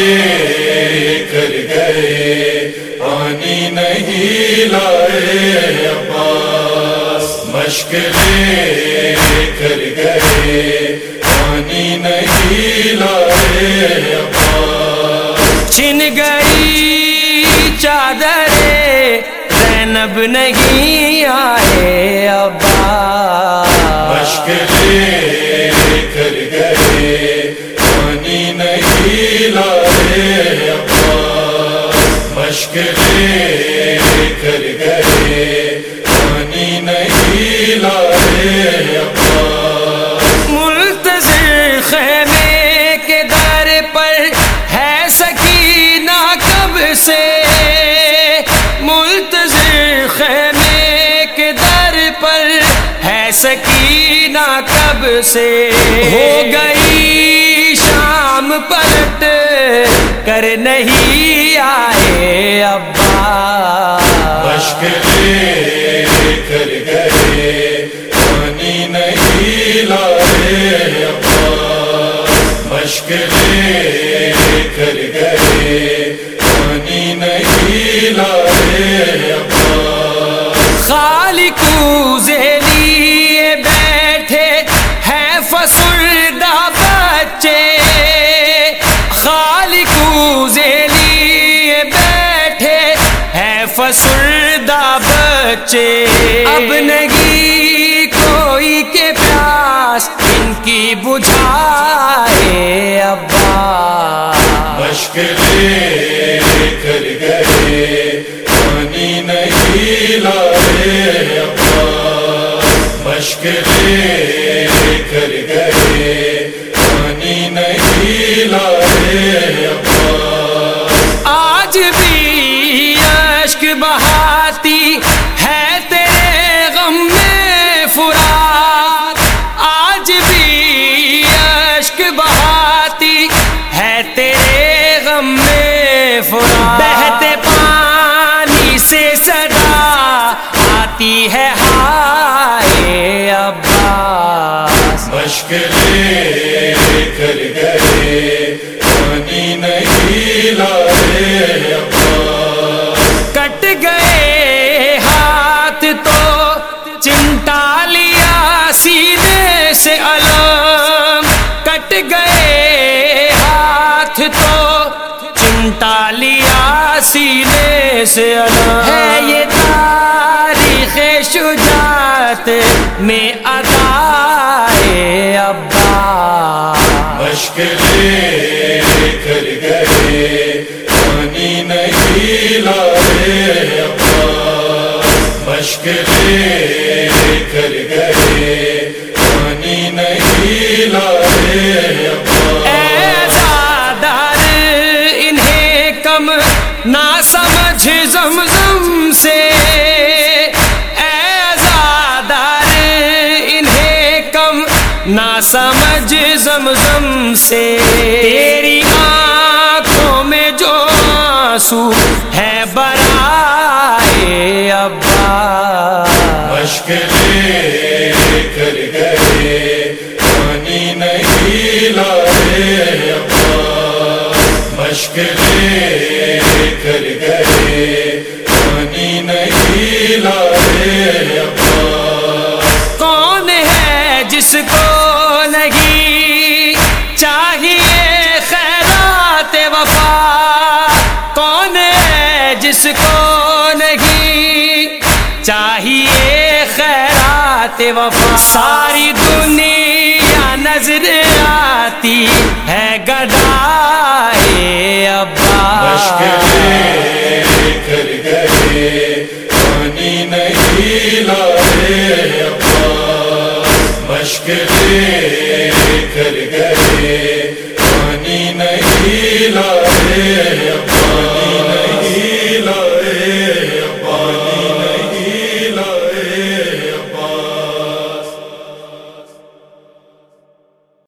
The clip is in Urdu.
کر گئے پانی نہیں لائے عباس، مشکلیں کر گئے پانی نہیں لائے عباس، چھن گئی چادر زینب نہیں آئے عباس، مشکلیں کر گئے پانی نہیں لائے عباس، مشکلیں کر گئے پانی نہیں لائے عباس، منتظر خیمے کے در پر ہے سکینہ کب سے، منتظر خیمے کے در پر ہے سکینہ کب سے، ہو گئی شام پلٹ کر نہیں آئے عباس، مشکلیں کر گئے پانی نہیں لائے عباس، مشکلیں کر گئے پانی نہیں لائے عباس، خالق لیے بیٹھے ہیں فسردہ بچے، خالق لیے بیٹھے ہیں فسردہ بچے، اب نہیں کوئی کے پیاس ان کی بجھائے عباس، مشکلیں کر گئے پانی نہیں لائے عباس، مشکلیں کر گئے پانی نہیں لائے عباس، آج بھی اشک بہاتی ہے تیرے غم میں فرات، آج بھی اشک بہاتی ہے تیرے غم میں فرات، بہتے پانی سے صدا آتی ہے ہائے عباس، مشکلیں کر گئے پانی نہیں لائے عباس، کٹ گئے ہاتھ تو چمٹا لیا سینے سے علم، کٹ گئے ہاتھ تو چمٹا لیا سینے سے علم، ہے یہ تاریخ شجاعت میں ادائے عباس، مشکلیں کر گئے پانی نہیں لائے عباس، مشکلیں کر گئے پانی نہیں لائے عباس، اے زادار انہیں کم نہ سمجھ زمزم سے، اے زادار انہیں کم نہ سمجھ زمزم سے، تیری آنکھوں میں جو آنسو ہے برائے عباس، مشکلیں کر گئے پانی نہیں لائے عباس، مشکلیں کر گئے پانی نہیں لائے عباس، کون ہے جس کو نہیں چاہیے خیرات وفا، کون ہے جس کو نہیں چاہیے خیرات وفا، ساری دنیا نظر آتی ہے گدائے عباس، مشکلیں کر گئے پانی نہیں لائے عباس، مشکلیں کر گئے